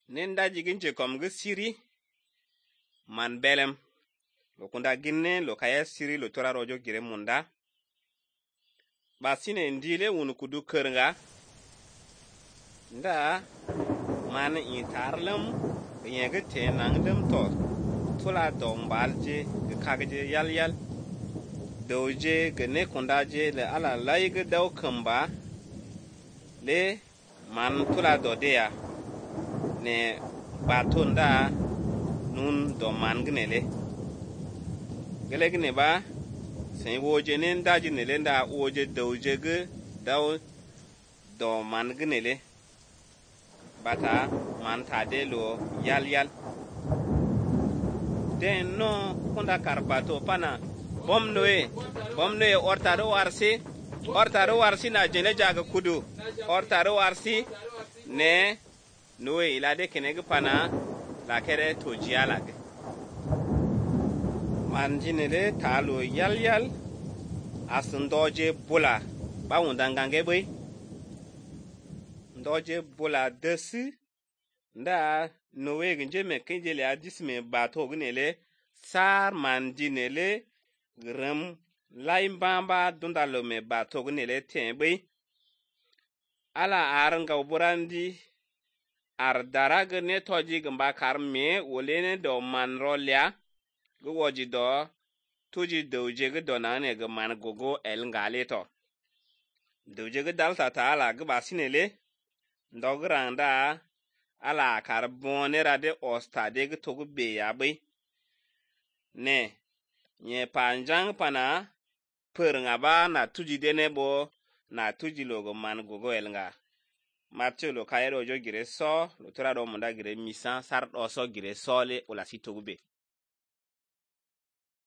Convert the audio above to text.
Nenda jigin je kom ge siri man belem lo kunda ginne lo kaya siri lo tora rojo gire munda basine ndile wunu kudu kernga nda man itarlem yege te nangdem to tula dombalje ge kagje yal doje ge ne kunda je le ala laige daw kamba le man tula dodea ne batonda nun do man gnele gele ba sen woje ne ndaji ne nda woje doje ge daw do man gnele bata man tade lo yal den no kunda karbato pana bomnoe ortaro warsi na jene jaga kudu ortaro warsi ne noe ilade kenege pana la kere tojiala ge manjinele talo yal asundoje bula ba undangange boy ndoje bula desi nda noe ginje me kinjele adisme bato gnele sar manjinele gram laimbamba dundalo me bato gnele tembe ala aranga burandi ar daraga ne toji gamba karme wolene do man rolya go woji do tuji doje go donane go man gogo el ngale to doje go dalta ta ala go basinele ndogranda ala karbone rade ostade go togo be yabe ne nye panjang pana pernga ba na tuji dene bo na tuji logo man gogo el nga Mathieu lo kayero jo gire so lo tora do munda gire misan sar do so gire sole ola si togube